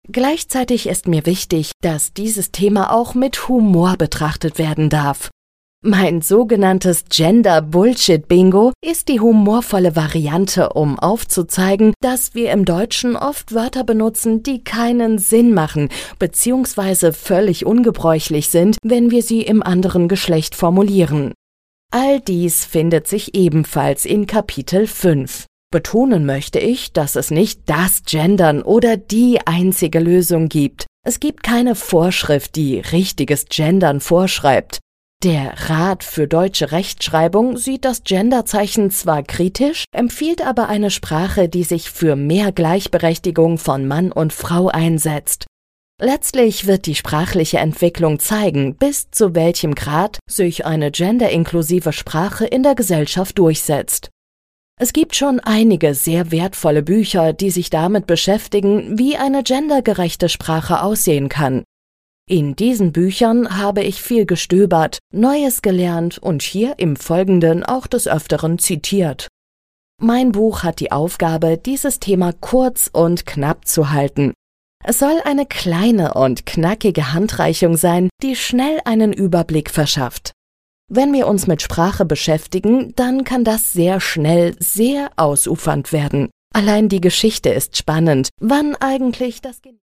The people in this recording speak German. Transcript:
Gleichzeitig ist mir wichtig, dass dieses Thema auch mit Humor betrachtet werden darf. Mein sogenanntes Gender-Bullshit-Bingo ist die humorvolle Variante, um aufzuzeigen, dass wir im Deutschen oft Wörter benutzen, die keinen Sinn machen bzw. völlig ungebräuchlich sind, wenn wir sie im anderen Geschlecht formulieren. All dies findet sich ebenfalls in Kapitel 5. Betonen möchte ich, dass es nicht das Gendern oder die einzige Lösung gibt. Es gibt keine Vorschrift, die richtiges Gendern vorschreibt. Der Rat für deutsche Rechtschreibung sieht das Genderzeichen zwar kritisch, empfiehlt aber eine Sprache, die sich für mehr Gleichberechtigung von Mann und Frau einsetzt. Letztlich wird die sprachliche Entwicklung zeigen, bis zu welchem Grad sich eine genderinklusive Sprache in der Gesellschaft durchsetzt. Es gibt schon einige sehr wertvolle Bücher, die sich damit beschäftigen, wie eine gendergerechte Sprache aussehen kann. In diesen Büchern habe ich viel gestöbert, Neues gelernt und hier im Folgenden auch des Öfteren zitiert. Mein Buch hat die Aufgabe, dieses Thema kurz und knapp zu halten. Es soll eine kleine und knackige Handreichung sein, die schnell einen Überblick verschafft. Wenn wir uns mit Sprache beschäftigen, dann kann das sehr schnell sehr ausufernd werden. Allein die Geschichte ist spannend, wann eigentlich das